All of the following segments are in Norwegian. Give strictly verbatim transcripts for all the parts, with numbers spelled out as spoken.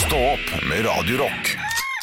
Stå opp med Radio Rock.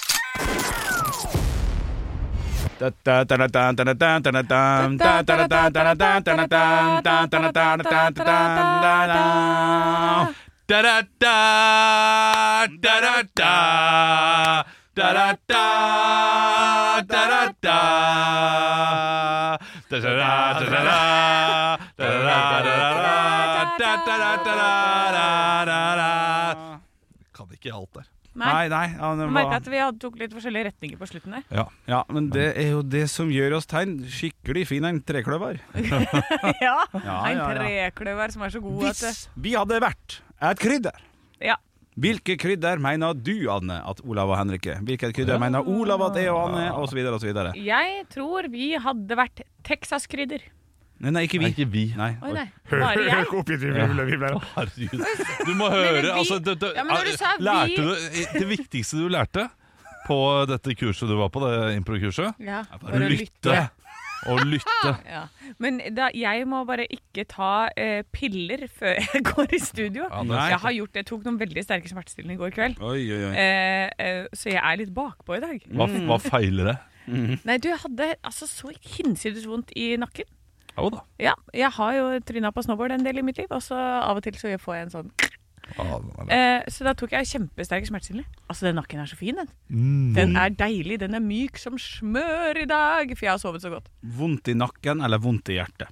Kan ikke alt der. Nei, nei ja, Jeg merket at vi hadde tok litt forskjellige retninger på slutten der. Ja. ja, men det er jo det som gjør oss tegn skikkelig fin en trekløver. ja, Ja, en ja, ja. trekløver som er så god at Hvis vi hadde vært et krydder, Ja, hvilke krydder mener du, Anne, at Olav og Henrike? Hvilket krydder mener Olav at jeg og Anne, og så videre og så videre. jeg tror vi hadde vært Texas-krydder. Nei, nei, ikke vi. Nei, ikke vi. Nei. Oi, nei, bare jeg. Å, herregud. Du må høre men vi- altså, det, det, Ja, men når du sa vi- lærte du, Det viktigste du lærte på dette kurset du var på, det improkurset, Ja, var å lytte. Og lytte. Ja. Men da, jeg må bare ikke ta eh, piller før jeg går i studio. Ja, det Nei. Jeg har gjort det, jeg tok noen veldig sterke smertestillende i går kveld. Oi, oi, oi. Eh, eh, så jeg er litt bakpå i dag. Hva, hva feiler det? Nei, du, jeg hadde altså så hinsides vondt i nakken. Jo da. Ja, jeg har jo trynet på snowboard en del i mitt liv, og så av og til så får jeg en sånn Ah, den er- eh, Så da tok jeg kjempesterke smertestillende. Altså, den nakken er så fin, den. Mm. Den er deilig, den er myk som smør i dag, for jeg har sovet så godt. Vondt i nakken eller vondt i hjertet?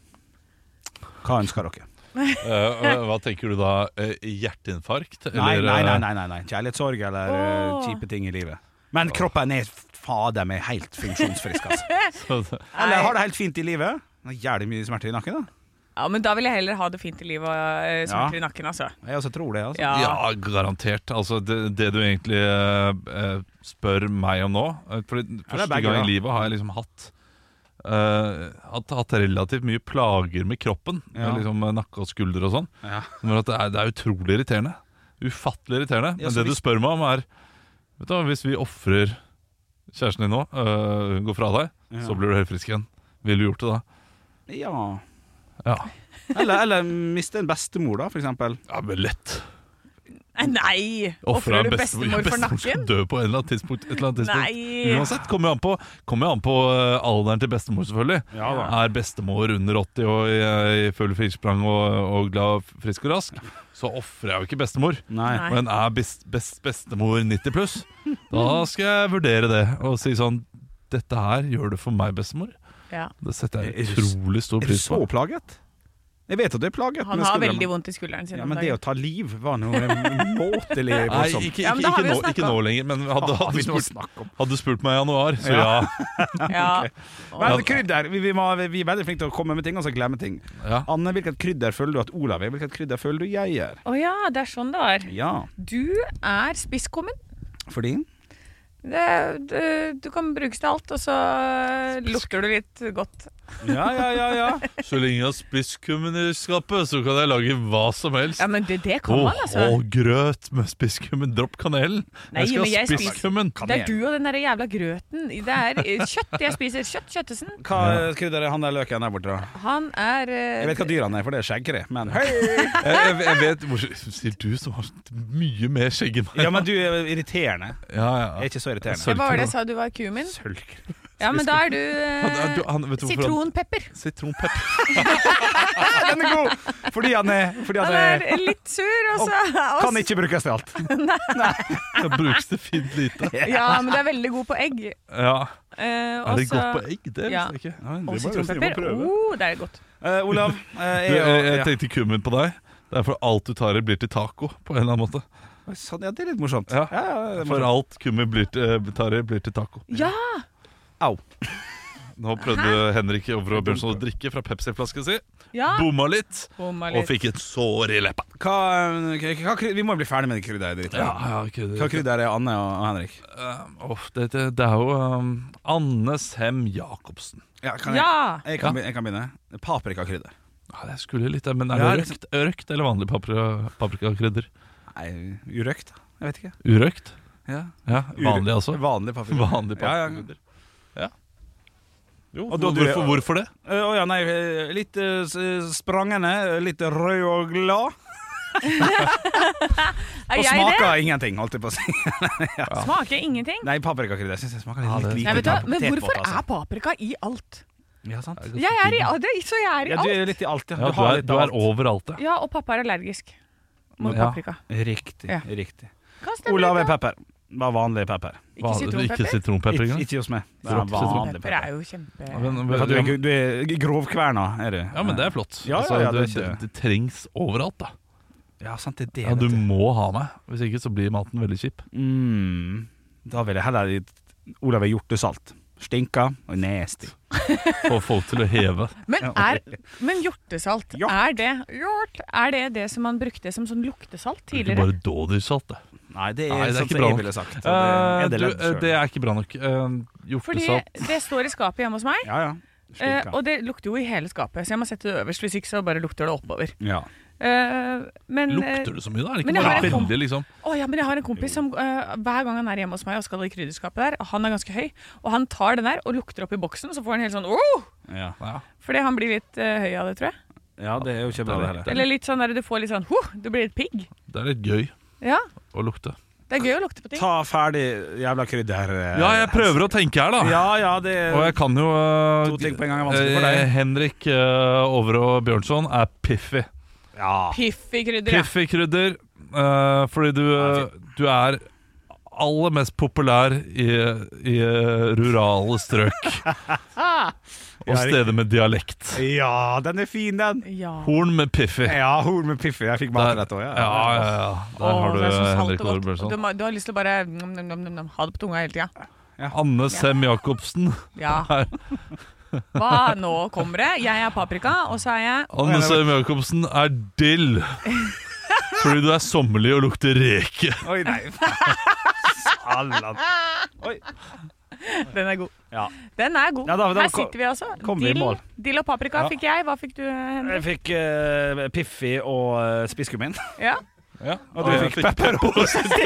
Hva ønsker dere? Eh, eh, hva tenker du da? Eh, hjerteinfarkt? Nei, Eller, nei, nei, eh, nei, nei, nei. Kjærlighetssorg eller eh, Åh. kjipe ting i livet. Men kroppen er fader meg helt funksjonsfrisk, altså. så- Eller har det helt fint i livet? Det er jævlig mye smerter i nakken, da. Ja, men da vil jeg heller ha det fint i livet og uh, smerter i nakken, altså. Jeg også tror det, altså. Ja. Ja, garantert. Altså, det, det du egentlig eh, eh, spør meg om nå eh, For det er første begge, gang da. i livet har jeg liksom hatt eh, hatt, hatt relativt mye plager med kroppen. Ja. Med liksom eh, nakke og skulder og sånn. Ja. Men at det, er, det er utrolig irriterende. Ufattelig irriterende. Ja, Men så det du hvis- spør meg om, er vet du, hva, hvis vi ofrer kjæresten din nå, øh, hun går fra deg, Ja. så blir du helt frisk igjen. Ville du gjort det da? Ja. Ja, Eller, eller miste en bestemor, da, for eksempel. ja men lett. Eh, Nei! Ofre Ofrer du en bestemor for bestemor skal nakken? dø på en eller annen tidspunkt. Et eller annet tidspunkt. Nei! Uansett, kommer jo an på, kommer jo an på øh, alderen til bestemor, selvfølgelig. Ja da. Er bestemor under åtti og i, i full firsprang og, og glad, frisk og rask, så offrer jeg jo ikke bestemor. Nei. Nei. Men er best, best, bestemor nitti pluss, da skal jeg vurdere det og si sånn dette her gjør det for meg, bestemor. Ja. Det setter jeg Er du- utrolig stor Er du pris på. så plaget? Jeg vet at du er plaget. Han med har skuldrene. veldig vondt i skulderen sin. Ja, om men det dagen. å ta liv var noe måtelig Nei, voldsomt. ikke, Ja, men ikke, det har ikke, vi jo nå, snakket ikke nå om. lenger, men hadde, Har hadde, vi noe å spurt, snakke om? hadde du spurt meg i januar, så ja. Ja. Men krydder, vi, vi, må, vi er veldig flinke til å komme med ting og så glemme ting. ja. Anne, hvilket krydder føler du at Olav er? Hvilket krydder føler du jeg er? Å ja, det er sånn det var. Ja, Du er spisskummen. fordi? Det, det, du kan brukes til alt, og så lukter du litt godt. Ja, ja, ja, ja. Så lenge jeg har spisskummen i skapet, så kan jeg lage hva som helst. Ja, men det, det kan Åh, man, altså. åh, grøt med spisskummen. Dropp kanelen. Nei, jeg skal men ha jeg spiser- spisskummen. Det er du og den der jævla grøten. Det er eh, kjøtt jeg spiser. Kjøtt, Kjøttesen. Hva krydder er han der løken der borte? da? Han er eh, Jeg vet hva dyr han er, for det er skjeggkre. Men hei! Jeg, jeg, jeg vet, hvor, Sier du som har mye mer skjegg enn meg? Ja, men du er irriterende. ja, ja. Jeg er ikke så irriterende. Sølv- Hva var det jeg sa du var kuen min? Sølvkre. Ja, men da er du eh, Han- du- han- vet du hvorfor han- sitronpepper. Sitronpepper. Den er god! Fordi han er, fordi han Han er er litt sur, og så kan ikke brukes til alt. Kan brukes til fint lite. Ja, men det er veldig god på egg. Ja. Eh, Er det også- godt på egg? Det Ja. visste jeg ikke. Og sitronpepper. Oh, det er godt. Uh, Olav, uh, Du, jeg, jeg tenkte kummen på deg. Det er for alt du tar i blir til taco, på en eller annen måte. Sånn, ja, det er litt morsomt. Ja. Ja, ja, det er For morsomt. alt kummen blir til, tar i blir til taco. Ja! Au. Nå prøvde Henrik Overå Bjørnson å drikke fra Pepsi-flasken si. Ja. Bomma litt, Bomma og litt. fikk et sår i leppa. Hva, hva, hva, krydder- vi må bli ferdig med det krydderet. dritt. ja, okay, Hva krydder er Anne og og Henrik? Uh, oh, det, det, det er jo um, Anne Sem Jacobsen. Ja, kan jeg, Ja! jeg, kan, be- jeg kan begynne. Paprikakrydder. Ja, jeg skulle litt, men er Ja, det røkt, røkt eller vanlig paprika, paprikakrydder? Nei, urøkt? Jeg vet ikke. Urøkt? Ja. Ja, vanlig altså. Vanlig paprika. Vanlig Ja, ja. paprikakrydder. Ja. Jo, Og da- du- hvorfor, hvorfor det? Å ja, nei, eh, litt eh, s- sprangende, litt rød og glad. Er Og jeg smaker det? ingenting, holdt jeg på å si. ja. Smaker ingenting? Nei, paprikakrydder syns jeg smaker litt, Ja, det- litt lite. Nei, vet du, hva? Men potetbåt, hvorfor altså. er paprika i alt? Ja, sant? Jeg er i alt, så jeg er i Ja, du alt. er litt i alt, ja. Ja, du, har er, litt du av er alt. overalt, ja. Ja, og pappa er allergisk mot Ja. paprika. Riktig. Ja. riktig Kan stemme Olav er litt, da. pepper. Bare vanlig pepper. Ikke Ikke sitronpepper? sitronpepper Ikke, engang. ikke hos meg. Det er Dropp vanlig Pepper pepper. er jo kjempe... Men- men- For Du er, du er grovkverna, er du? Ja, men det er flott. Ja, ja, Altså, ja, det er det, ikke- det, det trengs overalt, da. Ja, sant, det er det. Ja, du vet du. må ha meg. Hvis ikke så blir maten veldig kjip. Mm, da vil jeg heller Olav er hjortesalt. Stinka og nasty. Få folk til å heve. Men, er, men hjortesalt, Hjort. er det hjort, Er det det som man brukte som sånn luktesalt Det er ikke tidligere? bare dådyrsalt, det. Nei, det er, Nei, det er sånn ikke som bra jeg nok. ville sagt. Så Eh, det, er det, du, ledd eh, selv. det er ikke bra nok. Uh, Fordi hjortesalt det står i skapet hjemme hos meg, Ja, ja. eh, Stinka. og det lukter jo i hele skapet, så jeg må sette det øverst, hvis ikke så bare lukter det oppover. Ja. Eh, men, eh, Lukter det så mye, da? Er det men ikke jeg bare har en kom- veldig, liksom Å ja, men jeg har en kompis som eh, hver gang han er hjemme hos meg og skal i krydderskapet der, han er ganske høy, og han tar den der og lukter opp i boksen, og så får han helt sånn oh! Ja. Ja. Fordi han blir litt eh, høy av det, tror jeg. ja, det er jo ikke bra, det heller. Eller litt sånn der du får litt sånn huh, du blir litt pigg. Det er litt gøy Ja, å lukte. det er gøy å lukte på ting. Ta ferdig jævla krydder. eh, Ja, jeg prøver å tenke her, da. Ja, ja, det er Og jeg kan jo uh, To ting på en gang er vanskelig for eh, deg. Henrik uh, Overå Bjørnson er Piffy. ja. Piff i krydder, ja. Piffy-krydder. Uh, fordi du, uh, du er aller mest populær i, i uh, rurale strøk. Ah, Og Ja, steder med dialekt. ja, den er fin, den. ja. Horn med Piffy. Ja, horn med Piffy. Jeg fikk mat rett òg. Ja, ja, ja. Der Åh, har du det er så salt Henrik og Overå godt. Bjørnson. Du, må- du har lyst til å bare nom, nom, nom, nom, nom, ha det på tunga hele tida. Anne Sem Jacobsen. Ja. Hva? Nå kommer det. Jeg er paprika, og så er jeg Anne Sem Jacobsen er dill. Fordi du er sommerlig og lukter reke. Oi, nei. Allan. Oi. Den er god. Ja. Den er god. Ja, da- da Her kom- sitter vi altså. kom vi i Dill, mål. dill og paprika Ja. fikk jeg. Hva fikk du, Henrik? Jeg fikk eh, Piffy og uh, spisskummin. Ja. Ja, Og du fikk pepper og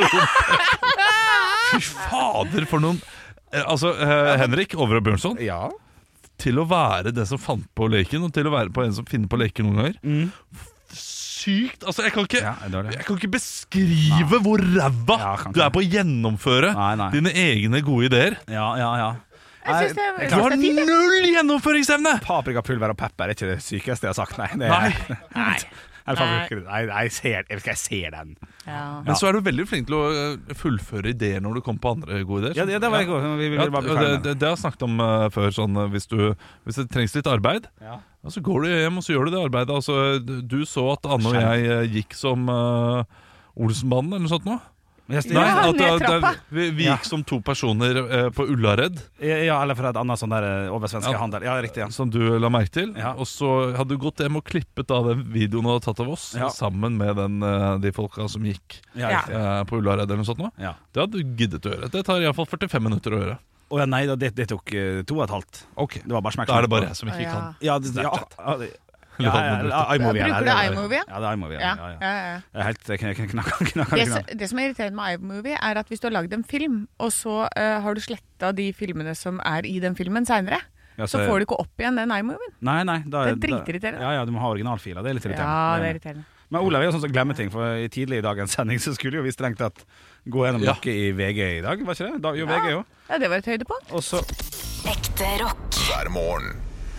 Fy fader, for noen eh, Altså, eh, Henrik Overå Bjørnson, Ja. til å være den som fant på leken, og til å være på en som finner på leken noen ganger. Mm. Sykt! Altså, jeg kan ikke Ja, det var det. Jeg kan ikke beskrive hvor ræva Ja, kan du ikke. er på å gjennomføre Nei, nei. dine egne gode ideer. Ja, ja, ja. Jeg synes det, Nei, jeg Du synes har det er fint. det. null gjennomføringsevne! Paprikapulver og pepper er ikke det sykeste jeg har sagt, nei. Det er, Nei. nei. Eller paprika- Nei, nei, jeg ser, jeg, jeg ser den. Ja. Men så er du veldig flink til å eh, fullføre ideer når du kommer på andre gode ideer. Ja, det, det var jeg god. Vi vil Ja, bare bli det, ferdig det, med det. det har jeg snakket om eh, før. Sånn, eh, hvis, du, hvis det trengs litt arbeid, Ja. ja, så går du hjem og så gjør du det arbeidet. Altså, du- du så at Anne og jeg eh, gikk som uh, Olsenbanden eller noe sånt nå? Ja, Nei, Ja, at, ned at, trappa. at, vi, vi Ja. gikk som to personer eh, på Ullared, ja, eller fra et annet sånn der eh, oversvenske Ja. handel. Ja, riktig. Ja. som du la merke til. Ja. Og så hadde du gått hjem og klippet av den videoen du hadde tatt av oss, Ja. sammen med den, eh, de folka som gikk Ja, Ja. riktig. eh, på Ullared eller noe sånt nå. Ja. Det hadde du giddet å gjøre. Det tar iallfall førtifem minutter å gjøre. Å ja, nei, da, det, det tok eh, to og et halvt. Ok, Det var bare smekk. Da er det bare jeg som ikke Ja. kan. Ja, det, ja, Snapchat. ja, det- Eller ja, hva det ja, ja, iMovie, Bruker ja, du det er- iMovie? Ja, det er iMovie. Ja. Ja, ja, ja. Ja, ja. Jeg er helt kn- kn- knakk, knakk, Det, knakk. som- det som er irriterende med iMovie, er at hvis du har lagd en film, og så eh, har du sletta de filmene som er i den filmen seinere, Ja, så får du ikke opp igjen den iMovien. Nei, nei, da, Det er da- dritirriterende. Ja, ja, du må ha originalfiler. Det er litt irriterende. Ja, det er Det er- irriterende. Men Olav er jo sånn som glemmer ting, for i tidlig i dagens sending så skulle jo vi strengt tatt gå gjennom Ja. noe i V G i dag, var ikke det? Da, jo, V G jo. Ja, det var et høydepunkt. Og så Ekte rock. hver morgen.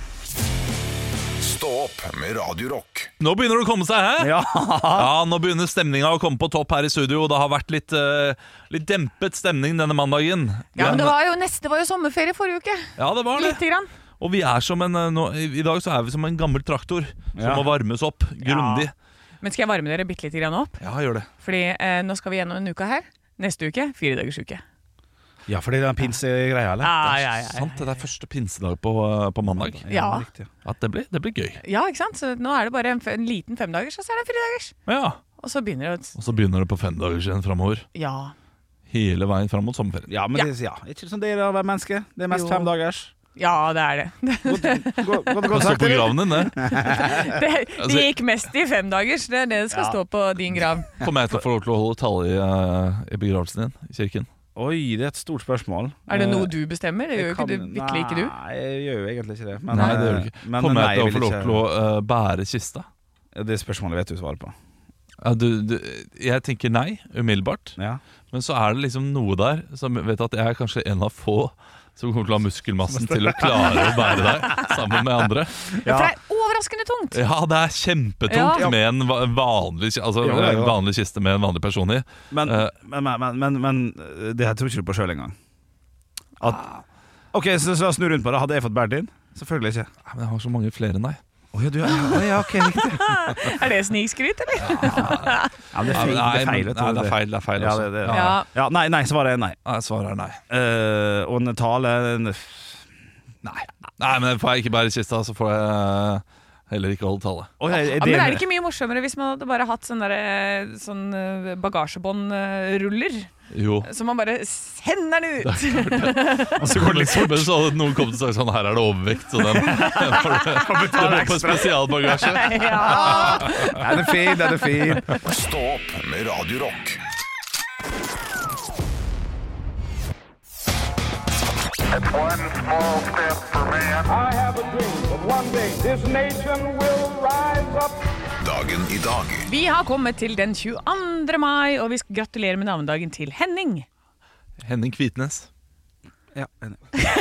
Stå opp med Radio Rock. Nå begynner det å komme seg, hæ? Ja. Ja, nå begynner stemninga å komme på topp her i studio. Det har vært litt, eh, litt dempet stemning denne mandagen. Ja, men det var jo neste var jo sommerferie forrige uke. Ja, det var det. Lite grann. Og vi er som en, eh, nå, i, I dag så er vi som en gammel traktor som Ja. må varmes opp grundig. Men skal jeg varme dere bitte lite grann opp? Ja, gjør det. Fordi eh, nå skal vi gjennom en uke her. Neste uke fire dagers uke. Ja, for det er den pinsegreia, eller? Ja, ja, ja. Sant, det er første pinsedag på, eh, på mandag. Ja. Riktig. Ja, det blir, det blir gøy. Ja, ikke sant? Så nå er det bare en, f- en liten femdagers, og så er det en firedagers. Ja. Og så begynner det å Og så begynner det på fem dager siden framover. Ja. Hele veien fram mot sommerferien. Ja, men Ja. det ja. er ikke sånn det er å være menneske. Det er mest Jo. fem dagers. Ja, det er det. Godt, godt, godt, Det godt står sagt, på eller? graven din, det. Det, Altså- det gikk mest i femdagers. Det er det det skal Ja. stå på din grav. Kommer jeg til å få lov til å holde tale i, eh, i begravelsen din i kirken? Oi, det er et stort spørsmål. Er det Eh, noe du bestemmer? Det gjør jo ikke du, virkelig ikke du. Nei, jeg gjør jo egentlig ikke det. Men, Nei, det gjør du eh, ikke. Men, Kommer nei, jeg til å vil få lov ikke- til å eh, bære kista? Det spørsmålet vet du svaret på. Ja, du, du, jeg tenker nei, umiddelbart. Ja. Men så er det liksom noe der som vet at jeg er kanskje en av få som kommer til å ha muskelmassen til å klare å bære deg sammen med andre. Ja, for det er overraskende tungt. Ja, det er kjempetungt Ja. med en va- vanlig, altså, Ja, ja, ja. vanlig kiste med en vanlig person i. Men, Eh. men, men, men, men, men det her tror ikke du på sjøl engang. At, ok, så, så snu rundt på det. Hadde jeg fått båret din? Selvfølgelig ikke. Ja, Men jeg har så mange flere enn deg. Å ja, du, ja, ja, ok, riktig. Er det snikskryt, eller? Ja, det er feil. Nei, Det er feil, men- vet du. nei, det er feil, det er feil Ja, også. det, det, Ja. ja. Ja. Ja, nei, nei, svaret er nei. Nei, svaret er nei. Eh, og en tale Nei. Nei, men får jeg ikke bære kista, så får jeg heller ikke holde tale. Å, er, Ja, er men det, er det ikke mye morsommere hvis man hadde bare hatt sånn der, sånn eh, bagasjebåndruller? Jo. Så man bare sender den ut! Og så går det liksom, men så hadde noen kommet og sagt sånn, her er det overvekt, så den, den får du det går på spesialbagasje. Ja. Den er fin, den er fin. Stå opp med Radio Rock. It's one small step for man. I have a dream that one day this nation will rise up. Dagen i dag. Vi har kommet til den tjueandre mai, og vi skal gratulere med navnedagen til Henning. Henning Kvitnes. Ja, enig.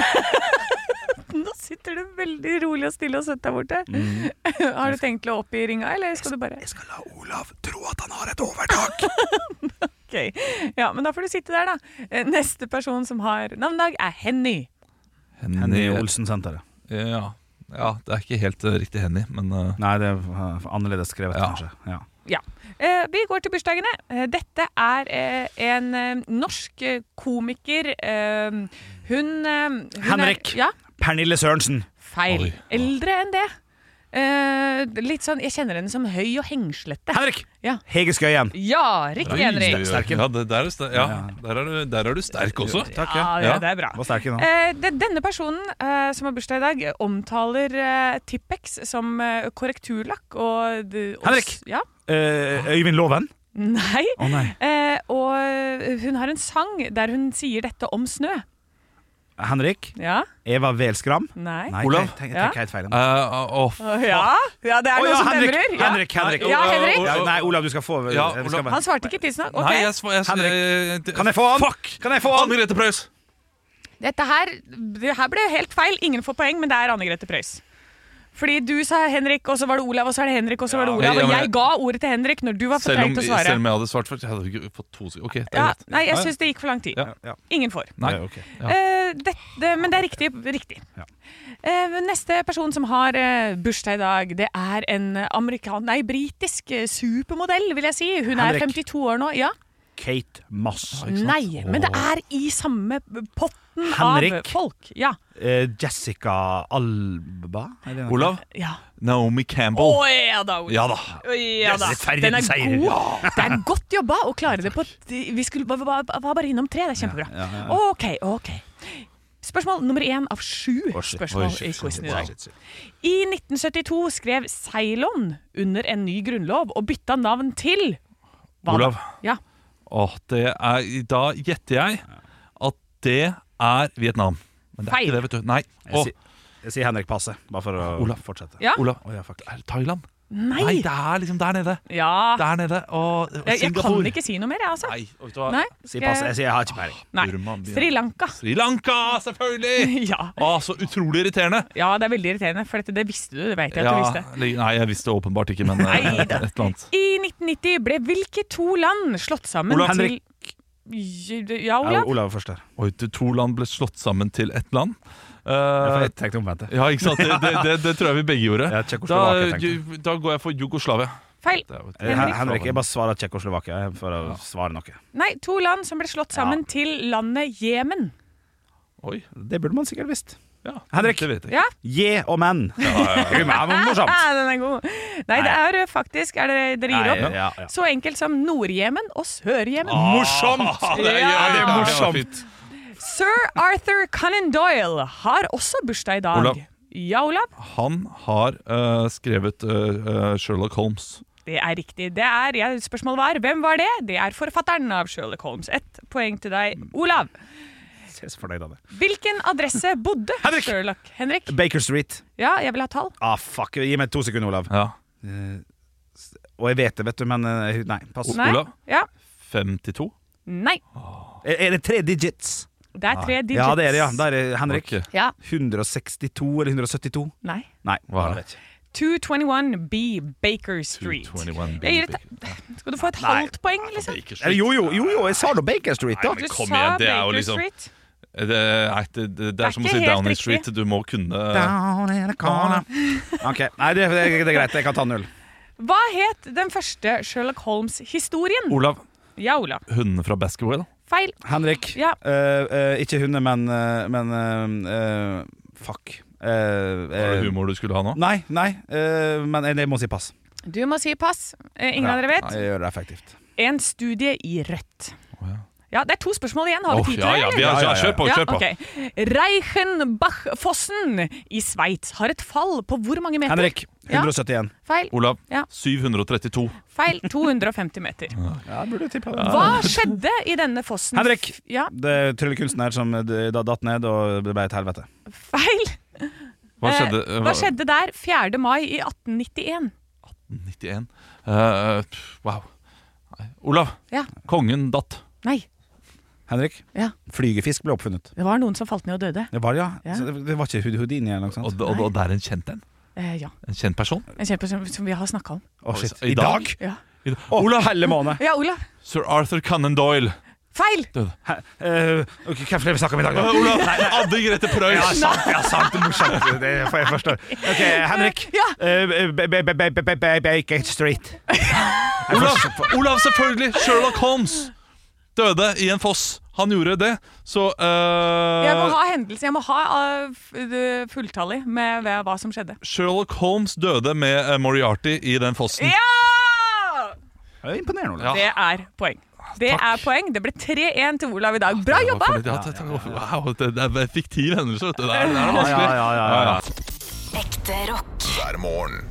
Nå sitter du veldig rolig og stille og søtt der borte. Har du tenkt å opp i ringa, eller skal du bare Jeg skal la Olav tro at han har et overtak. Ok, ja, men da får du sitte der da. Eh, Neste person som har navnedag er Henny. Henny Olsen-senteret. Ja. ja, det er ikke helt uh, riktig Henny, men uh, Nei, det er uh, annerledes skrevet, Ja. kanskje. Ja. Ja, eh, vi går til bursdagene. Eh, dette er eh, en eh, norsk eh, komiker. Eh, hun, eh, hun Henrik. Er, ja, Pernille Sørensen. feil. Oi. Eldre enn det. Eh, litt sånn, jeg kjenner henne som høy og hengslete. Henrik! Ja, Hege Skøyen. ja riktig, Oi, Henrik. oi, oi. Sterken. Ja, det, der, er du ster ja, der, er du, der er du sterk også. Takk, Ja, ja. ja, det er bra. Var sterk i nå. Eh, det, denne personen eh, som har bursdag i dag, omtaler eh, Tippex som eh, korrekturlakk. Og, det- og, Henrik! Ja. Eh, Øyvind Loven. Nei. Å nei. Eh, og hun har en sang der hun sier dette om snø. Henrik. Ja? Eva Welskram. Nei. Nei, Olav. tenk, tenk, Ja. tenk helt feil. Uh, oh, Å, Ja, ja, det er Å, noe ja, som Henrik, demrer. Ja. Henrik, Henrik. Ja, Henrik. Ja, nei, Olav, du skal få Ja, vi Olav. skal bare- Han svarte ikke tidsnok. Ok. Nei, jeg, sv- jeg, Henrik, jeg, Kan jeg få han? Fuck! Kan jeg få han? Anne Grete Preus. Dette her, det her ble helt feil. Ingen får poeng, men det er Anne Grete Preus. Fordi du sa Henrik, og så var det Olav, og så er det Henrik, og så var det Ja, Olav. ja, Og men- jeg ga ordet til Henrik når du var for Selv om, treig til å selv svare. om jeg hadde svart først, jeg hadde ikke fått to sekunder. Ok, det er Ja, greit. nei, jeg syns det gikk for lang tid. Ja. Ja. Ingen får. Nei. Ja, ok. Ja. Eh, det, det, men det er riktig. riktig. Ja. Eh, neste person som har eh, bursdag i dag, det er en amerikan... Nei, britisk eh, supermodell, vil jeg si. Hun er Henrik. femtito år nå. Ja? Kate Moss. Ikke sant? Nei, men det er i samme potten Henrik. av folk. Ja. Eh, Jessica Alba? Er det noe? Olav. ja. Naomi Å Campbell. ja da, Olav. Ja da. Å, ja, da. Yes, ferdig Den er seier. god. Det er godt jobba å klare det på Vi skulle bare, bare, var bare innom tre. Det er kjempebra. Ja, ja, ja. OK, OK. Spørsmål nummer én av sju Å, shit. spørsmål Oi, shit, i quizen i Wow. dag. I nitten syttito skrev Ceylon under en ny grunnlov og bytta navn til hva da? Olav. Ja. Åh, det er, da gjetter jeg at det er Vietnam. Men det er Feil. ikke det, vet du. Nei. Jeg, Åh, si, jeg sier Henrik Passe, bare for å Olav. fortsette. Ja. Olav. Å, ja, fuck. Det er Thailand. Nei! Nei, det er liksom der nede. Ja. Der nede. Og, og Jeg, jeg kan Singapore. ikke si noe mer, jeg, altså. Nei, vet du hva? Nei. Si Passe. Jeg sier jeg har ikke peiling. Nei. Burma, Burma. Sri Lanka. Sri Lanka, selvfølgelig! Ja. Å, så utrolig irriterende. ja, det er veldig irriterende, for dette, det visste du. Det vet jeg at du Ja, visste. li- nei, jeg visste åpenbart ikke, men eh, Nei et da. eller annet. I nitten nitti ble hvilke to land slått sammen Olav. til Henrik. Ja, Ja, Olav? Olav først der. Oi, det to land ble slått sammen til ett land. Ja, for Eh, jeg tenkte omvendt. ja, ikke sant? Det, det, det, det tror jeg vi begge gjorde. Ja, Da, Tsjekkoslovakia, tenkte jeg. ju- da går jeg for Jugoslavia. Feil. Det er jo et- Eh, Hen- Henrik, jeg bare svarer Tsjekkoslovakia for å svare noe. Nei, to land som ble slått sammen til landet Jemen. Oi, Det burde man sikkert visst. ja, Henrik. det vet jeg. Ja, Je og menn. Det er morsomt. ah, den er god. Nei, det er uh, faktisk er det, Dere gir Nei, opp. ja, ja. Så enkelt som Nord-Jemen og Sør-Jemen. Morsomt! Ah, det er, Ja. det er morsomt. fint. Sir Arthur Conan Doyle har også bursdag i dag. Olav. Ja, Olav? Han har eh, skrevet eh, eh, Sherlock Holmes. Det er riktig. Det er, ja, spørsmålet var hvem var det? Det er forfatteren av Sherlock Holmes. Ett poeng til deg, Olav. Jeg er så fornøyd av det. Hvilken adresse bodde Henrik! Sherlock? Henrik? Baker Street. Ja, jeg vil ha tall. Ah, fuck. Gi meg to sekunder, Olav. Ja. Eh, Og jeg vet det, vet du, men eh, nei, pass. Nei. Olav? Ja. femtito? Nei. Er, er det tre digits? Det er tre digits. Ja, det er det, ja. Der er Henrik. Ok. Ja. hundre og sekstito eller hundre og syttito? Nei. Nei, Hva er det? jeg vet ikke. to tjueone B Baker Street. to tjueone B Jeg gir et, skal du få et halvt poeng, liksom? Eller, jo, jo, jo, jo, jeg sa da Baker Street, da. Du kom sa igjen, det er jo Baker liksom- Street. Det er, det, det, det er som å ikke si helt Downing riktig. Street. Du må kunne Down in the corner. Ok, nei, det, det, det er greit. Jeg kan ta null. Hva het den første Sherlock Holmes-historien? Olav, Ja, Olav. hundene fra Baskerville. Feil. Henrik. Ja. eh, eh, ikke hunder, men, eh, men eh, eh, fuck. Eh, Var eh, det humor du skulle ha nå? Nei, nei, eh, men jeg, jeg må si pass. Du må si pass. Eh, Ingen av dere vet. Ja, jeg gjør det effektivt. En studie i rødt. ja. Ja, det er to spørsmål igjen. Har vi Åh, tid til ja, det? ja, eller? vi har, Ja, ja, ja. Kjør på, kjør på. Ja, ok. Reichenbachfossen i Sveits har et fall på hvor mange meter? Henrik. Ja. hundre og syttien. Feil. Olav, Ja. syv hundre og trettito. Feil. to hundre og femti meter. Ja, burde tippa det. Hva skjedde i denne fossen? Henrik. Ja, Det er tryllekunsten her som d- da datt ned, og det ble et helvete. feil. Hva Eh, skjedde? Hva skjedde der fjerde mai i atten nittien? nittien. Eh, wow. Nei. Olav, Ja. kongen datt. Nei, Henrik. Ja. Flygefisk ble oppfunnet. det var noen som falt ned og døde. Det var, ja. Ja. Så det, det var ikke Hud- Houdini eller noe sånt? Og, og, og det er en kjent en. Eh, ja, En kjent person. en kjent person som vi har snakket om. Å, shit. I I dag? dag? Ja, Å, Olav, helle måne. ja Olav. Sir Arthur Conan Doyle. Feil! Uh, okay, hvem flere vi snakker om i dag, da? Olav, Adde Grete Ja, Preus. sant, ja, sant, det er morsomt. Det får jeg forstå. Ok, Henrik. Ja. Eh, ba- ba- ba- ba- ba- ba- Baker Street. Olav, Olav, selvfølgelig! Sherlock Holmes døde i en foss. Han gjorde det, så eh, Jeg må ha hendelse. Jeg må ha uh, f- uh, fulltallig med hva hva som skjedde. Sherlock Holmes døde med eh, Moriarty i den fossen. Ja! Det er imponerende, Ja. Olav. Det er poeng. Det Takk. er poeng. Det ble tre én til Olav i dag. Bra Det var jobba! for litt- ja, det, det, wow, det, det er en fiktiv hendelse, vet du. Det er, det er Ja, vanskelig. ja, ja, ja, ja. Ekte rock. hver morgen.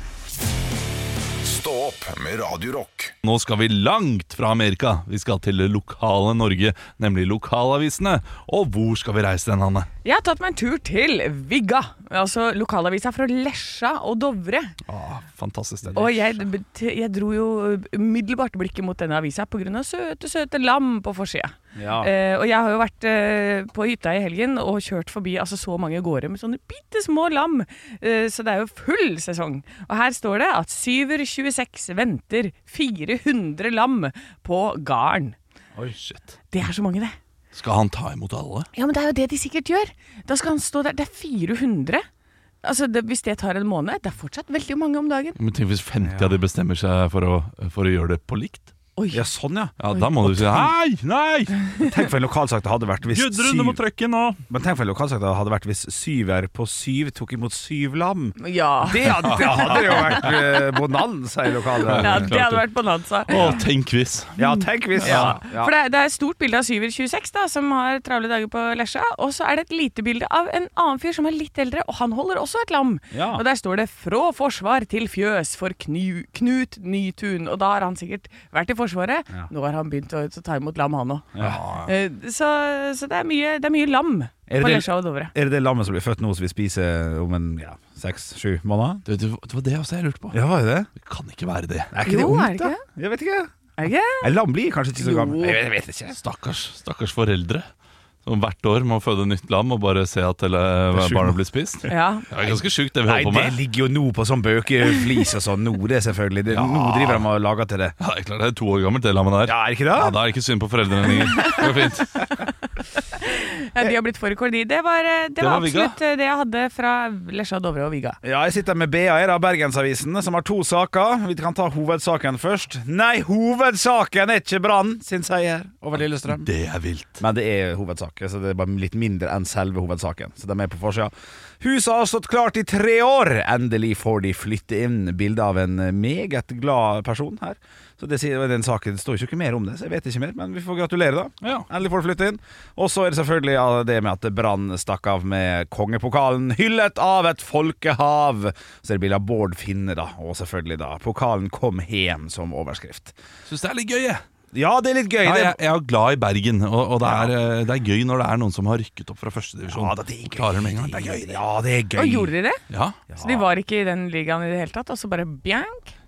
Stå opp med Radio Rock. Nå skal vi langt fra Amerika. Vi skal til det lokale Norge, nemlig lokalavisene. Og hvor skal vi reise den, Hanne? Jeg har tatt meg en tur til Vigga, altså lokalavisa fra Lesja og Dovre. Ah, fantastisk sted. Og jeg, jeg dro jo umiddelbart blikket mot denne avisa på grunn av søte, søte lam på forsida. Ja. Eh, og jeg har jo vært eh, på hytta i helgen og kjørt forbi altså, så mange gårder med sånne bitte små lam. Eh, så det er jo full sesong. Og her står det at syver tjueseks venter fire hundre lam på garden. Oi, shit. Det er så mange, det. Skal han ta imot alle? Ja, men det er jo det de sikkert gjør. Da skal han stå der. Det er fire hundre. Altså, det, hvis det tar en måned, det er fortsatt veldig mange om dagen. Men tenk hvis femti av de bestemmer seg for å, for å gjøre det på likt. Oi. Ja, sånn, ja. Ja, da må du si hei, nei! Tenk for en lokalsak det hadde vært hvis Gudrun, du må syv trykke nå. Men tenk for en lokalsak det hadde vært hvis syver på syv tok imot syv lam. Ja. Det hadde, det hadde jo vært eh, bonanza i lokalet. ja, det hadde vært bonanza. Å, tenk hvis. Ja, tenk hvis. Ja. Ja. For det er, det er et stort bilde av syver tjueseks da, som har travle dager på Lesja. Og så er det et lite bilde av en annen fyr som er litt eldre, og han holder også et lam. Ja. Og der står det 'Fra forsvar til fjøs for Knu, Knut Nytun'. Og da har han sikkert vært i Forsvaret. Ja. Nå har han begynt å, å ta imot lam, han òg. Ja. Så, så det, er mye, det er mye lam Er det på det- Lesja og Dovre. Er det det lammet som blir født nå, som vi spiser om en ja, seks-sju måneder? Det, det, det var det også jeg lurte på. Ja, var det det? Det kan ikke være det. Er ikke Jo, det ondt, er det ikke da? Jeg vet ikke. Er det ikke? En lam blir kanskje ikke så Jo. gammel. Jeg vet, jeg vet ikke. Stakkars, stakkars foreldre som hvert år må føde nytt lam og bare se at eller, sjukt. barnet blir spist. Det Ja. er ganske sjukt det vi Nei, holder på det med. ligger jo nå på sånn bøkeflis og sånn. Nå, det selvfølgelig. Det, Ja. Nå driver de og lager til det. Ja, det er klart det er to år gammelt det lammet der. Ja, er det ikke det? Ja, da er det ikke synd på foreldrene lenger. Det går fint. Ja, de har blitt fårikål, de. Det var, eh, det Det var var Vigga. absolutt eh, det jeg hadde fra Lesja, Dovre og Vigga. Ja, jeg sitter med B A her av Bergensavisen, som har to saker. Vi kan ta hovedsaken først. Nei, hovedsaken er ikke Brann sin seier over Lillestrøm. Det er vilt. Men det er hovedsaken, så det er bare litt mindre enn selve hovedsaken. Så de er på forsida. Huset har stått klart i tre år. Endelig får de flytte inn. Bilde av en meget glad person her. Så det, sier, den saken, det står jo ikke mer om det, så jeg vet ikke mer. Men vi får gratulere, da. Ja. Endelig får de flytte inn. Og så er det selvfølgelig ja, det med at Brann stakk av med kongepokalen. Hyllet av et folkehav. Så er det bilde av Bård Finne, da. Og selvfølgelig, da. Pokalen kom hjem som overskrift. Syns det er litt gøy, jeg. Ja, det er litt gøy. Ja, det. jeg, jeg er glad i Bergen, og, og det, er, eh, det er gøy når det er noen som har rykket opp fra førstedivisjon. Ja, det er gøy. Klarer det med en gang. Det er gøy. Ja, det er gøy. Og gjorde de det? Ja. Så de var ikke i den ligaen i det hele tatt, og så bare bjank?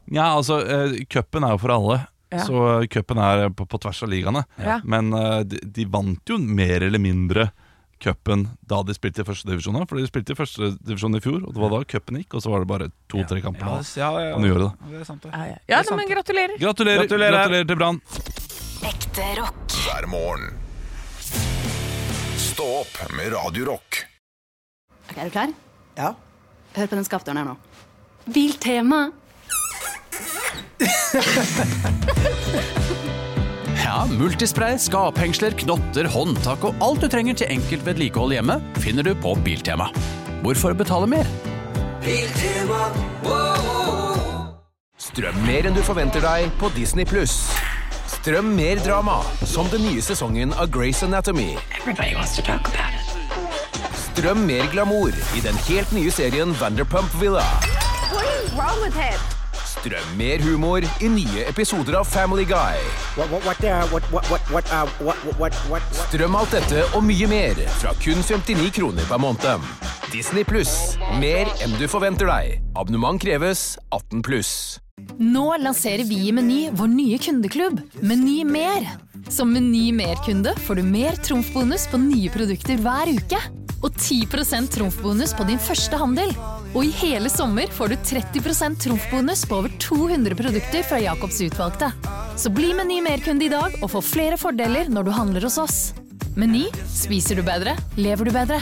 Ja, altså, uh, cupen er jo for alle. Ja. Så cupen er på, på tvers av ligaene. Ja. Men uh, de, de vant jo mer eller mindre cupen da de spilte i første divisjon. For de spilte i første divisjon i fjor, og det var da cupen gikk. Og så var det bare to-tre kamper. Ja, da. ja, ja, Kan du gjøre det? det er sant det. Ja, ja. ja da, men gratulerer. Gratulerer, Gratulerer. gratulerer til Brann. Ekte rock. hver morgen. Stå opp med Radio Rock. Ok, er du klar? Ja. Hør på den skapdøren her nå. Biltema. Ja, multispray, skaphengsler, knotter, håndtak og alt du trenger til enkelt vedlikehold hjemme finner du på Biltema. Hvorfor betale mer? Biltema. Strøm mer enn du forventer deg på Disney Plus. Strøm mer drama, som den nye sesongen av Grey's Anatomy. Strøm mer glamour i den helt nye serien Vanderpump Villa. Strøm mer humor i nye episoder av Family Guy. What, what, what, uh, what, what, what, what, uh, what, what, what, what? Strøm alt dette og mye mer fra kun femtini kroner per måned. Disney Plus. Mer enn du forventer deg. Abonnement kreves atten pluss. Nå lanserer vi i Meny vår nye kundeklubb, Meny Mer. Som Meny Mer-kunde får du mer trumfbonus på nye produkter hver uke. Og ti prosent trumfbonus på din første handel. Og i hele sommer får du tretti prosent trumfbonus på over to hundre produkter fra Jakobs utvalgte. Så bli Meny Mer-kunde i dag og få flere fordeler når du handler hos oss. Meny, spiser du bedre, lever du bedre.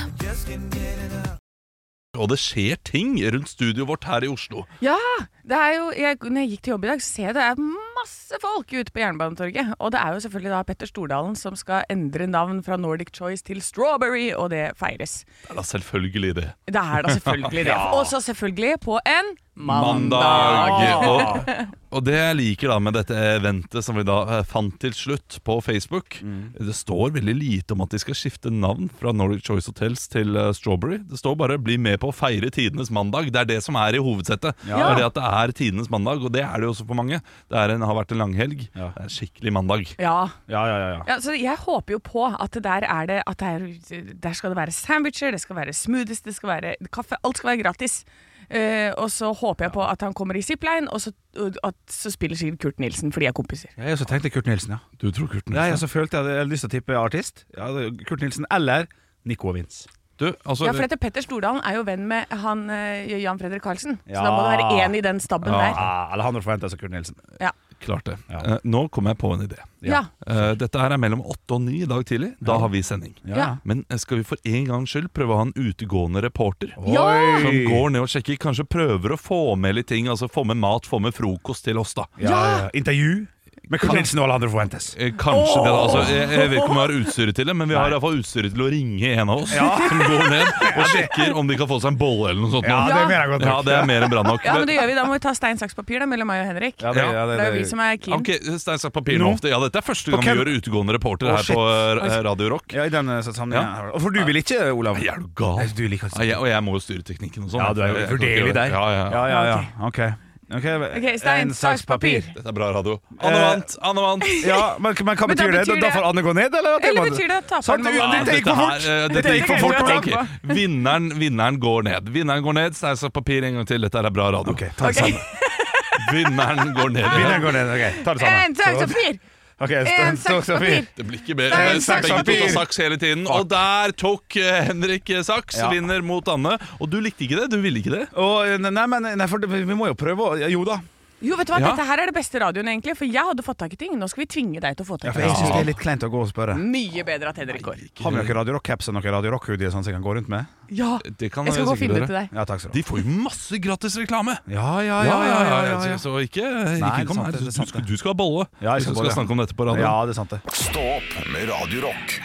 Og det skjer ting rundt studioet vårt her i Oslo. Ja, det er jo, jeg, når jeg gikk til jobb i dag, så ser jeg det er masse folk ute på Jernbanetorget. Og det er jo selvfølgelig da Petter Stordalen som skal endre navn fra Nordic Choice til Strawberry, og det feires. Det er da selvfølgelig det. Det er da selvfølgelig det. Ja. Og så selvfølgelig på en mandag. Mandag. Og, og det jeg liker da med dette eventet som vi da eh, fant til slutt på Facebook, mm. det står veldig lite om at de skal skifte navn fra Nordic Choice Hotels til uh, Strawberry. Det står bare 'bli med på å feire tidenes mandag'. Det er det som er i hovedsettet. Ja. Det er det at det er tidenes mandag, og det er det jo også for mange. Det er en, har vært en langhelg. Ja. Det er en skikkelig mandag. Ja. Ja, ja, ja, ja. Ja, så jeg håper jo på at det der er det at det er, der skal det være sandwicher, det skal være smoothies, det skal være kaffe, alt skal være gratis. Uh, og så håper jeg på at han kommer i zipline, og så, uh, at, så spiller sikkert Kurt Nilsen, for de er kompiser. Ja, jeg så tenkte Kurt Nilsen, ja. Du tror Kurt Nilsen? Ja, jeg så følte jeg hadde lyst til å tippe artist. Ja, Kurt Nilsen eller Nico Vince. Du, altså, ja, for dette Petter Stordalen er jo venn med han uh, Jan Fredrik Karlsen. Ja. Så da må det være en i den stabben ja. der. Ja, Alejandro Fuentes og Kurt Nilsen. Ja. Klart det. Ja. Uh, nå kommer jeg på en idé. Ja. Uh, dette her er mellom åtte og ni i dag tidlig. Da ja. har vi sending. Ja. Men skal vi for en gangs skyld prøve å ha en utegående reporter? Ja. Som går ned og sjekker, kanskje prøver å få med litt ting. Altså få med mat, få med frokost til oss da. Ja, ja. Intervju med Kurt Nilsen og Alejandro Fuentes. Eh, kanskje oh. det da, altså, jeg, jeg vet ikke om vi har utstyret til det, men vi har i hvert fall utstyret til å ringe en av oss ja. som går ned og sjekker om de kan få seg en bolle eller noe sånt. Ja, det er mer enn godt nok. Ja, det er mer enn bra nok. Ja, men det gjør vi, da må vi ta stein, saks, papir da, mellom meg og Henrik. Ja, det, ja, det, det er jo vi som er keen. Ok, stein, saks, papir nå. Ja, dette er første gang vi gjør utegående reporter her på uh, Radio Rock. Ja, i den sammenhengen. Ja. For du vil ikke, Olav? Ja, er du gal? Nei, du liker ikke. Ja, og jeg må jo styre teknikken og sånn. Ja, du er jo vurderlig der. Ja, ja, ja, ja, ja. Ok. Okay, okay, stein, saks, papir. Dette er bra radio. Anne vant! Anne vant! Ja, men, men hva betyr, men betyr det? Da får Anne gå ned, eller? Eller betyr det at taperen må gå ned? Dette gikk for fort! Dette gikk for fort okay. vinneren, vinneren går ned. Vinneren går ned, stein, saks, papir en gang til. Dette er bra radio. Ok, ta det okay. sammen. Vinneren går ned. Vinneren går ned, ok, ta det sammen. En saks, papir! Okay, en saks, papir. Det blir ikke mer Stein, saks, papir. Saks hele tiden. Og der tok Henrik saks, ja. vinner mot Anne. Og du likte ikke det? Du ville ikke det? Og, nei, men nei, for vi må jo prøve å, jo da. Jo, vet du hva, ja. dette her er det beste radioen egentlig, for jeg hadde fått tak i ting. Nå skal vi tvinge deg til å få tak i ting. Ja, for jeg synes det er litt kleint å gå og spørre. Mye bedre at Henrik går. Har vi noen Radio Rock-caps og noen Radio Rock-hoodie sånn som jeg kan gå rundt med? Ja, det kan jeg skal gå og finne det til deg. Ja, takk skal du. De får jo masse gratis reklame. Ja, ja, ja, ja, ja, ja, ja. Så ikke, Nei, ikke kom her. Du, du, skal, du skal ha bolle. Ja, jeg skal, du skal bolle, snakke om dette på radio. Ja, det er sant det. Stå opp med Radio Rock.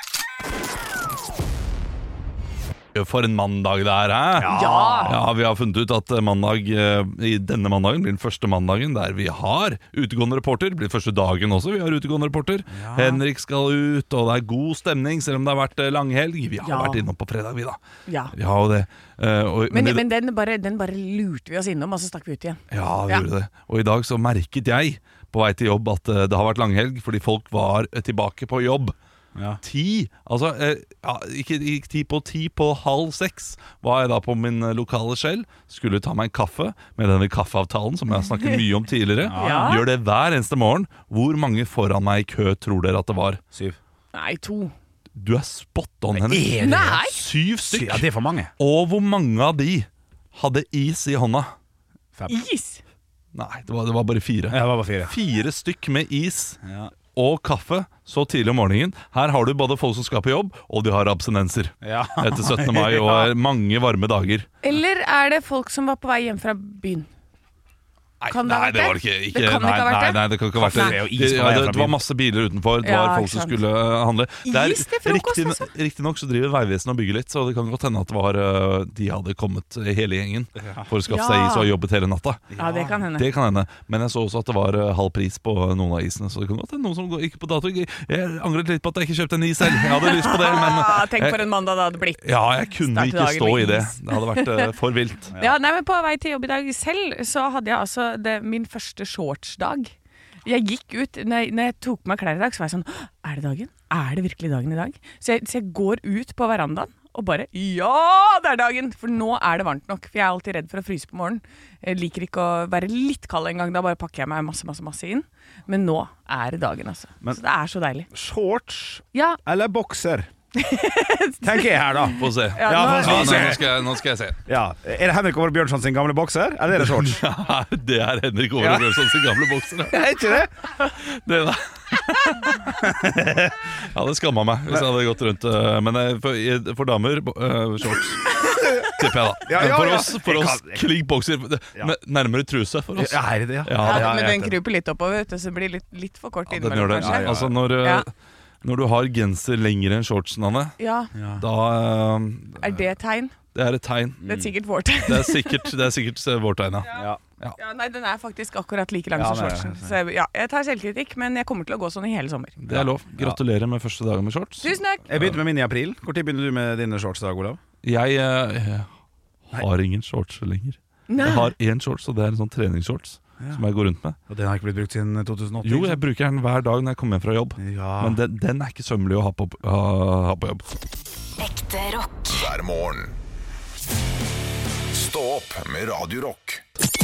For en mandag det er, hæ? Ja. ja! Vi har funnet ut at mandag i denne mandagen blir den første mandagen der vi har utegående reporter. Det blir første dagen også vi har utegående reporter. Ja. Henrik skal ut, og det er god stemning selv om det har vært langhelg. Vi har ja. vært innom på fredag, vi da. Ja. Vi har jo det. Uh, og, men men, det, men den, bare, den bare lurte vi oss innom, og så stakk vi ut igjen. Ja, vi ja. gjorde det. Og i dag så merket jeg på vei til jobb at uh, det har vært langhelg, fordi folk var uh, tilbake på jobb. Ja. Ti, altså eh, ja, ikke, ikke ti på ti på halv seks var jeg da på min eh, lokale skjell. Skulle ta meg en kaffe med denne kaffeavtalen som jeg har snakket mye om tidligere. Ja. Gjør det hver eneste morgen. Hvor mange foran meg i kø tror dere at det var? Syv. Nei, to. Du er spot on, Henrik. Er det? Nei! Syv stykk. Ja, det er for mange. Og hvor mange av de hadde is i hånda? Fem. Is! Nei, det var, det var bare fire. Ja, det var bare fire. Fire stykk med is Ja. og kaffe så tidlig om morgenen. Her har du både folk som skal på jobb, og de har abstinenser. Ja. Etter syttende mai og mange varme dager. Eller er det folk som var på vei hjem fra byen? Nei, Kan det ha nei, vært det det? var det ikke. ikke Det kan nei, ikke ha vært nei, det? nei, det kan ikke ha vært det. Kaffe og is på Ja, vei det, fra det var byen. masse biler utenfor. Det Ja, var folk ikke som sant. skulle uh, handle. Det er, Is til frokost, riktig, altså. riktig nok så driver Vegvesenet og bygger litt, så det kan godt hende at det var, uh, de hadde kommet uh, hele gjengen for å skaffe Ja. seg is og har jobbet hele natta. Ja, det kan hende. Det kan hende. Men jeg så også at det var uh, halv pris på noen av isene. Så det kan godt hende noen som går- gikk på dato. Jeg jeg angret litt på at jeg ikke kjøpte en is selv. Jeg hadde lyst på det, men Ah, tenk jeg- for en mandag det hadde blitt. ja, jeg kunne Starte ikke dagen stå med i det. is. Det hadde vært uh, for vilt. Ja, nei, men På vei til jobb i dag selv så hadde jeg altså det, min første shortsdag. Jeg gikk ut, når jeg, når jeg tok på meg klær i dag, så var jeg sånn Er det dagen? Er det virkelig dagen i dag? Så jeg, så jeg går ut på verandaen og bare Ja, det er dagen! For nå er det varmt nok. For jeg er alltid redd for å fryse på morgenen. Jeg liker ikke å være litt kald en gang. Da bare pakker jeg meg masse, masse, masse inn. Men nå er det dagen, altså. Men- så det er så deilig. Shorts Ja, eller bokser? Tenker jeg her, da. Få se. ja, Ja, nå, få Ja, se. nei, nå, skal jeg, nå skal jeg se. Ja. Er det Henrik Over Bjørnson sin gamle bokser, eller er det shorts? Ja, det er Henrik Over Ja. Bjørnson sin gamle bokser. ja. Er ikke det? Det var Ja, det skamma meg hvis jeg hadde gått rundt uh, Men uh, for, i- for damer, uh, shorts tipper jeg da. Ja, ja, Men for ja. oss, for Jeg oss kan- jeg- klink bokser med Nærmere truse for oss. Ja, er det det? Ja, Ja, ja, men jeg den vet det. kryper litt oppover, vet du, så det blir litt, litt for kort Ja, den innimellom, gjør det. kanskje. Altså når, uh, Ja. når du har genser lenger enn shortsen, Anne, Ja, da uh, Er det et tegn? Det er et tegn. Det er sikkert vårt tegn. Det er sikkert, det er sikkert uh, vårt tegn, ja. Ja. Ja, nei, den er faktisk akkurat like lang Ja, som nei, shortsen. nei. Så jeg, ja, jeg tar selvkritikk, men jeg kommer til å gå sånn i hele sommer. Det er lov. Gratulerer med første dagen med shorts. Tusen takk! Jeg begynte med min i april. Hvor tid begynner du med dine shortsdag, Olav? Jeg uh, har ingen shorts lenger. Nei. Jeg har én shorts, og det er en sånn treningsshorts som jeg går rundt med. Og den har ikke blitt brukt siden to tusen åtte? Jo, jeg bruker den hver dag når jeg kommer hjem fra jobb. Ja. Men den, den er ikke sømmelig å ha på, ha, ha på jobb. Ekte rock. hver morgen. Stå opp med Radio Rock.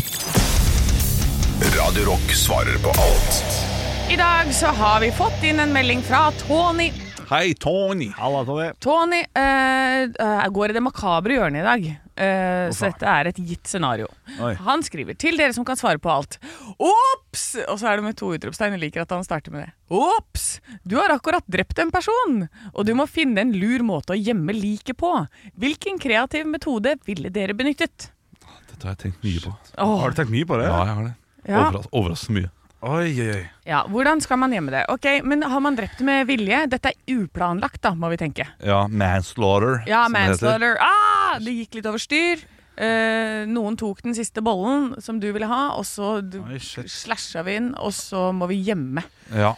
Radio Rock svarer på alt. I dag så har vi fått inn en melding fra Tony. Hei, Tony! Halla, Tony. Tony eh, eh, går i det makabre hjørnet i dag, eh, så dette er et gitt scenario. Oi. Han skriver til dere som kan svare på alt. Ops! Og så er det med to utropstegn. Jeg liker at han starter med det. Ops! Du har akkurat drept en person, og du må finne en lur måte å gjemme liket på. Hvilken kreativ metode ville dere benyttet? Dette har jeg tenkt mye på. Åh, Har du tenkt mye på det? Ja, jeg har det. Ja. Overras overraskende mye. Oi, oi, oi. ja, hvordan skal man gjemme det? Ok, men har man drept med vilje? Dette er uplanlagt da, må vi tenke. Ja, manslaughter. Ja, som det heter. manslaughter. Ah, det gikk litt over styr. Eh, noen tok den siste bollen som du ville ha, og så d- Oi, shit. slasha vi inn, og så må vi gjemme. Ja.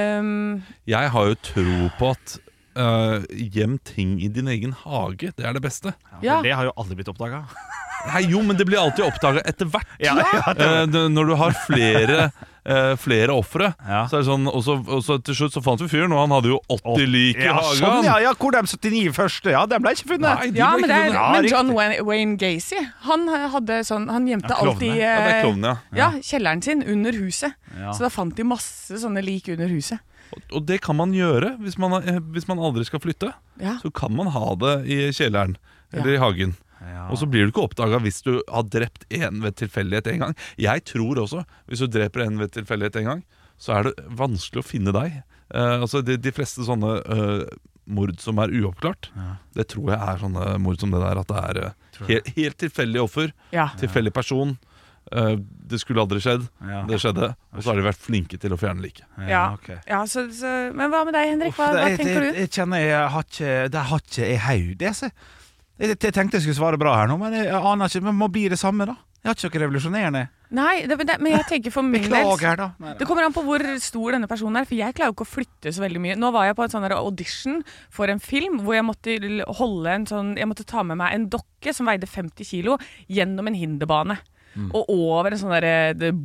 Um, Jeg har jo tro på at uh, gjem ting i din egen hage. Det er det beste. ja. Det har jo aldri blitt oppdaga. Nei, jo, men det blir alltid oppdaga etter hvert. Ja, ja, det- Eh, det- når du har flere uh, Flere ofre, Ja. så er det sånn og så, og så til slutt så fant vi fyren, og han hadde jo åtti lik i Ja, hagen. sånn, ja, ja, hvor de syttini første, ja, de ble ikke funnet. Nei, de ja, ble men, ikke det er, funnet. Ja, men riktig. John Wayne, Wayne Gacy, han hadde sånn Han gjemte Ja, klovne. alltid Ja, det er eh, klovnen, ja. ja, kjelleren sin under huset. Ja. Så da fant de masse sånne lik under huset. Og det kan man gjøre hvis man, eh, hvis man aldri skal flytte. Ja. Så kan man ha det i kjelleren eller Ja. i hagen. Ja. Og så blir du ikke oppdaga hvis du har drept en ved tilfeldighet en gang. Jeg tror også, hvis du dreper en ved tilfeldighet en gang, så er det vanskelig å finne deg. Eh, altså de, de fleste sånne eh, mord som er uoppklart, det tror jeg er sånne mord som det der. At det er eh, helt, helt tilfeldig offer, Ja. tilfeldig person. Eh, det skulle aldri skjedd, Ja. det skjedde. Og så har de vært flinke til å fjerne liket. Ja, ok. ja så, så, Men hva med deg, Henrik? Hva, Uff, hva det- tenker det- du? Jeg kjenner jeg har ikke Det har ikke jeg hodet, altså. Jeg, jeg tenkte jeg skulle svare bra her nå, men jeg aner ikke. Men må bli det samme, da. Jeg har ikke noe revolusjonerende. Nei, det, men det, men jeg tenker for min del Beklager, da. Nei, Det kommer an på hvor stor denne personen er, for jeg klarer jo ikke å flytte så veldig mye. Nå var jeg på en sånn der audition for en film hvor jeg måtte l- holde en sånn Jeg måtte ta med meg en dokke som veide femti kilo gjennom en hinderbane. Og over en sånn derre bukk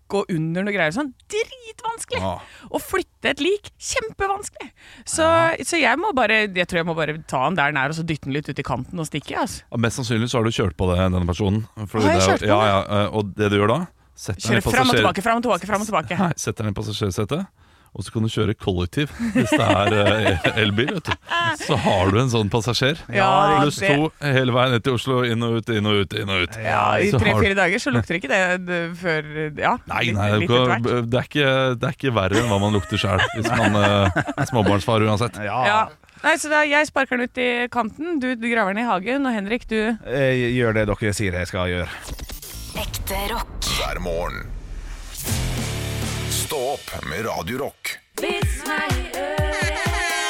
gå under noe greier sånn, dritvanskelig. Ja. Å flytte et lik, kjempevanskelig. Så, ja. så jeg må bare, jeg tror jeg må bare ta den der nær og så dytte den litt ut i kanten og stikke, altså. Ja, mest sannsynlig så har du kjørt på det, denne personen. Har jeg kjørt på det? Ja, ja, og det du gjør da, kjører frem og tilbake, frem og tilbake, frem og tilbake. Nei, setter den i passasjersetet. Og så kan du kjøre kollektiv hvis det er uh, elbil, vet du. Så har du en sånn passasjer. Ja, pluss to hele veien ned til Oslo, inn og ut, inn og ut, inn og ut. Ja, i tre-fire dager så lukter ikke det, det før, ja. Nei, nei, litt, litt det, er ikke, det er ikke verre enn hva man lukter selv hvis man uh, er småbarnsfar uansett. Ja, ja. Nei, så da, jeg sparker den ut i kanten, du, du graver den i hagen, og Henrik, du jeg gjør det dere sier jeg skal gjøre. Ekte rock hver morgen. Stå opp med Radio Rock. Vits meg i øret.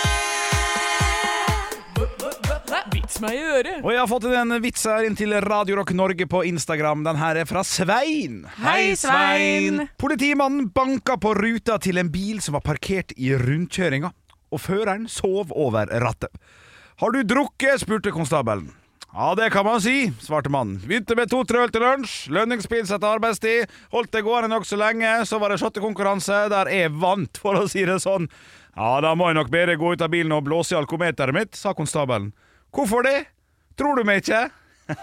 Vits meg i øret. Og jeg har fått en vits her inn til Radio Rock Norge på Instagram. Den her er fra Svein. Hei, Svein. Politimannen banka på ruta til en bil som var parkert i rundkjøringa, og føreren sov over rattet. Har du drukket? Spurte konstabelen. Ja, det kan man si, svarte mannen. Begynte med to trøl til lunsj, lønningspils etter arbeidstid, holdt det gående nok så lenge, så var det shottekonkurranse, der jeg vant, for å si det sånn. Ja, da må jeg nok bedre gå ut av bilen og blåse i alkometeret mitt, sa konstabelen. Hvorfor det? Tror du meg ikke?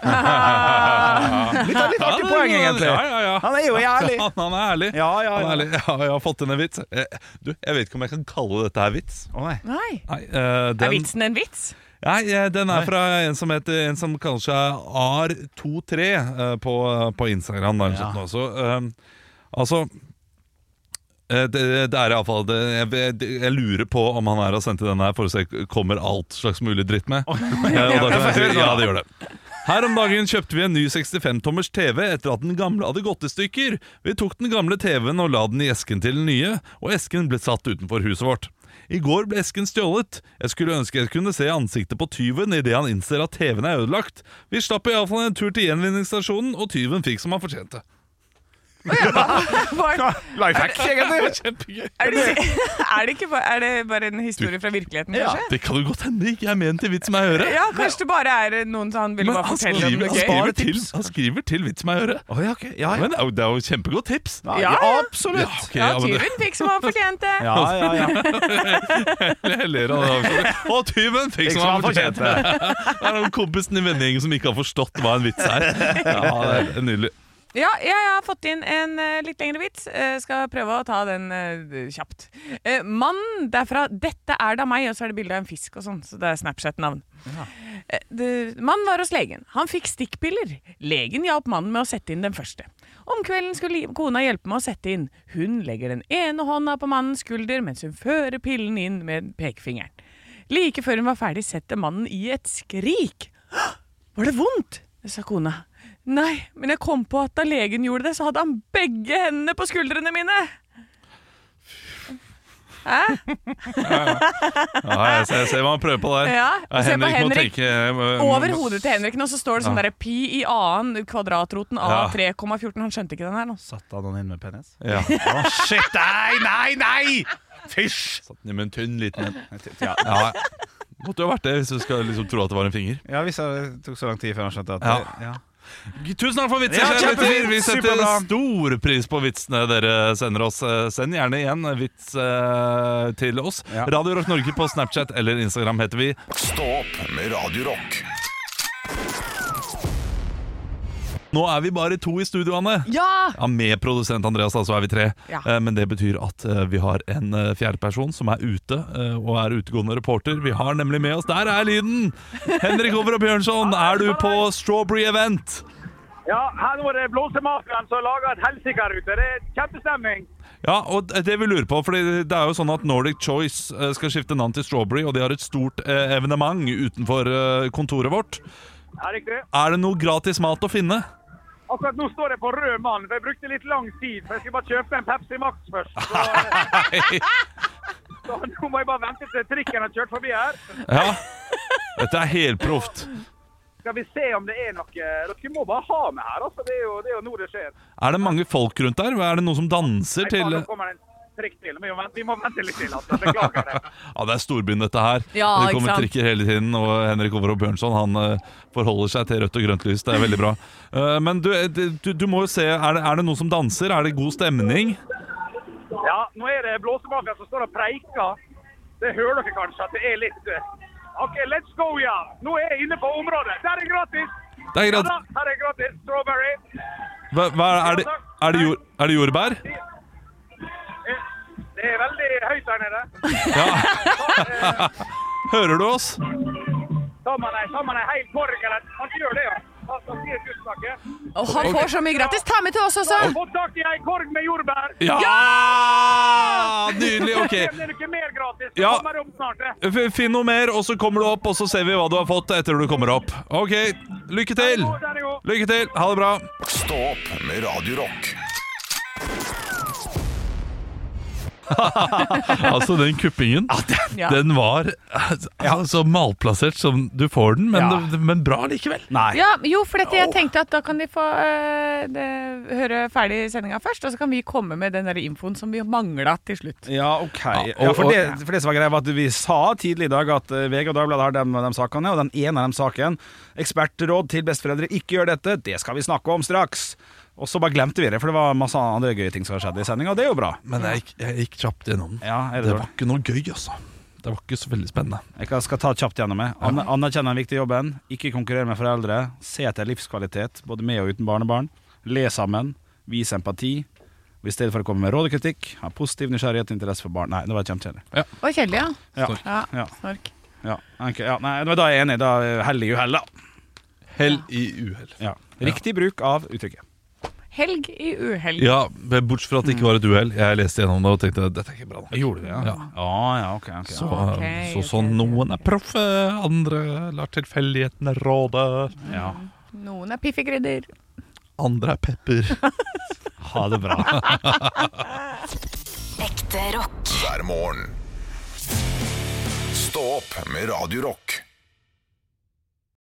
litt, litt artig poeng, egentlig. Ja, ja, ja. Han er jo ærlig. Han, han er ærlig. Ja, ja, ja. Han er ærlig. Ja, jeg har fått inn en vits. Du, jeg vet ikke om jeg kan kalle dette her vits. Å nei. Nei. Nei uh, den... Er vitsen en vits? Nei, den er fra en som heter En som kaller seg A R to tre uh, på, på Instagram. Der, ja. Sånn, uh, altså uh, det, det er i alle fall det, jeg, jeg lurer på om han er og sendte den her for å se kommer alt slags mulig dritt med. uh, og da kan jeg si, ja, det gjør det. Her om dagen kjøpte vi en ny sekstifem tommers T V etter at den gamle hadde gått i stykker. Vi tok den gamle T V-en og la den i esken til den nye, og esken ble satt utenfor huset vårt. I går ble esken stjålet. Jeg skulle ønske jeg kunne se ansiktet på tyven i det han innser at T V-en er ødelagt. Vi slapp i alle fall en tur til gjenvinningsstasjonen, og tyven fikk som han fortjente. Lifehack, egentlig. Kjempegøy. Er det, er, det ikke bare, er det bare en historie fra virkeligheten, ja, kanskje? Det kan jo godt hende ikke er ment til vits med øre. Ja, kanskje det bare er noen som han ville bare fortelle om noe gøy. Han skriver, til, han skriver til vits med øre. Oh, ja, okay. ja, ja. Men det er, jo, det er jo kjempegodt tips. Ja, ja, ja. Absolutt. Ja, okay, ja, ja, tyven det... fikk som han fortjente. Ja, ja, ja. Jeg ler av det. Og tyven fikk som han fortjente. Det er noen kompisen i vennegjengen som ikke har forstått hva en vits er. Ja, det er nydelig. Ja, jeg har fått inn en uh, litt lengre vits. uh, Skal prøve å ta den uh, kjapt. uh, Mannen derfra, dette er da meg. Og så er det bilde av en fisk og sånn. Så det er Snapchat-navn. ja. uh, Mannen var hos legen. Han fikk stikkpiller. Legen hjalp mannen med å sette inn den første. Om kvelden skulle kona hjelpe med å sette inn. Hun legger den ene hånda på mannens skulder mens hun fører pillen inn med pekefingeren. Like før hun var ferdig setter mannen i et skrik. Var det vondt? Sa kona. Nei, men jeg kom på at da legen gjorde det, så hadde han begge hendene på skuldrene mine. Hæ? Ja, jeg ser, jeg ser hva han prøver på der. Ja, og se på Henrik. Tenke, uh, over hodet til Henrik nå så står det sånn ja. der pi i annen kvadratroten av tre komma fjorten. Han skjønte ikke den her nå. Satt han inn med penis? Ja. Oh, shit, nei, nei, nei! Fysj! Satt den inn med en tynn liten en. Ja. Ja. Måtte jo ha vært det hvis du skal liksom tro at det var en finger. Ja, hvis det tok så lang tid før han skjønte at ja. det, ja. Tusen takk for vitser, ja, kjære. Vi setter Superbra. stor pris på vitsene dere sender oss. Send gjerne igjen vits uh, til oss. ja. Radio Rock Norge på Snapchat eller Instagram heter vi. Stå opp med Radio Rock. Nå er vi bare to i studio, Anne. Ja! Ja, med produsent Andreas da, så er vi tre. Ja. eh, Men det betyr at eh, vi har en eh, fjerde person som er ute eh, og er utegående reporter. Vi har nemlig med oss, der er lyden! Henrik Over og Bjørnson, er du på Strawberry Event? Ja, her nå er det blåsemafiaen som lager et helsike her ute. Det er kjempestemning. Ja, og det vi lurer på, for det er jo sånn at Nordic Choice eh, skal skifte navn til Strawberry, og de har et stort eh, evenement utenfor eh, kontoret vårt. Ja, riktig. Er det noe gratis mat å finne? Akkurat nå står jeg på rød mann, for jeg brukte litt lang tid, for jeg skulle bare kjøpe en Pepsi Max først. Så, så nå må jeg bare vente til trikken har kjørt forbi her. Ja, dette er helt proft. Skal vi se om det er noe. Dere må bare ha med her, altså. Det er jo, det er jo nå det skjer. Er det mange folk rundt der? Er det noen som danser Nei, til... Nå kommer, den, trikk til. Vi må vente, vi må vente litt til. Altså. Beklager det. Ja, det er storbyen dette her. Ja, det ikke kommer sant? trikker hele tiden, og Henrik Over og Bjørnson han uh, forholder seg til rødt og grønt lys. Det er veldig bra. Uh, men du, du, du må jo se, er det, er det noen som danser? Er det god stemning? Ja, nå er det blåsemafia som står og preiker. Det hører dere kanskje at det er litt... Uh... Ok, let's go, ja. Nå er jeg inne på området. Der er gratis. Det er gratis. Ja, da, her er gratis. Strawberry. Hva, hva er, det, er, det jord, er det jordbær? Det er veldig høyt der nede. Ja. Hører du oss? Ta man ei, ta man ei hel korg, eller man gjør det, ja. Ta så sier tusen takke. Og han får så mye gratis. Ta med til oss også. Få tak i ei korg med jordbær. Ja! Nydelig, ok. Det er ikke mer gratis. Så Ja. kommer det opp snart, det. F- Finn noe mer, og så kommer du opp, og så ser vi hva du har fått etter du kommer opp. Ok, lykke til! Lykke til, ha det bra. Stå opp med Radio Rock. Altså, den kuppingen, Ja. den var ja, så malplassert som du får den, men, Ja. det, men bra likevel. Nei. Ja, jo, for dette, jeg tenkte at da kan de få øh, det, høre ferdig sendinga først, og så kan vi komme med den der infoen som vi mangla til slutt. Ja, ok. og- Ja, for, og- det, for det som var greia var at vi sa tidlig i dag at eh, V G og Dagbladet har de, de sakene, og den ene av de sakene, ekspertråd til besteforeldre, ikke gjør dette, det skal vi snakke om straks. Og så bare glemte vi det, for det var masse andre gøye ting som har skjedd i sendinga, og det er jo bra. Men jeg gikk, jeg gikk kjapt gjennom den. Ja, er det Det dårlig? var ikke noe gøy, altså. Det var ikke så veldig spennende. Jeg skal ta kjapt gjennom det. An anerkjenne den viktige jobben, ikke konkurrere med foreldre, se etter livskvalitet, både med og uten barnebarn, le sammen, vise empati, og i stedet for å komme med råd og kritikk, ha positiv nysgjerrighet og interesse for barn. Nei, det var kjempekjedelig. Og kjedelig, ja. Ja. Ja, Ja. snork. Ja, ok, ja, nei, da er jeg enig, da er hell i uhell da. Hell i uhell. Ja. Riktig bruk av uttrykket. Helg i uhelg. Ja, bortsett fra at det ikke var et uhell. Jeg leste gjennom det og tenkte dette er ikke bra. Gjorde du det, ja? Ja. Ja, ja, ok, ok. Så, Ok, så ok. sånn noen er proffe, andre lar tilfeldighetene råde, Ja. Noen er piffikrydder. andre er pepper. Ha det bra. Ekte rock. Hver morgen. Stå opp med Radio Rock.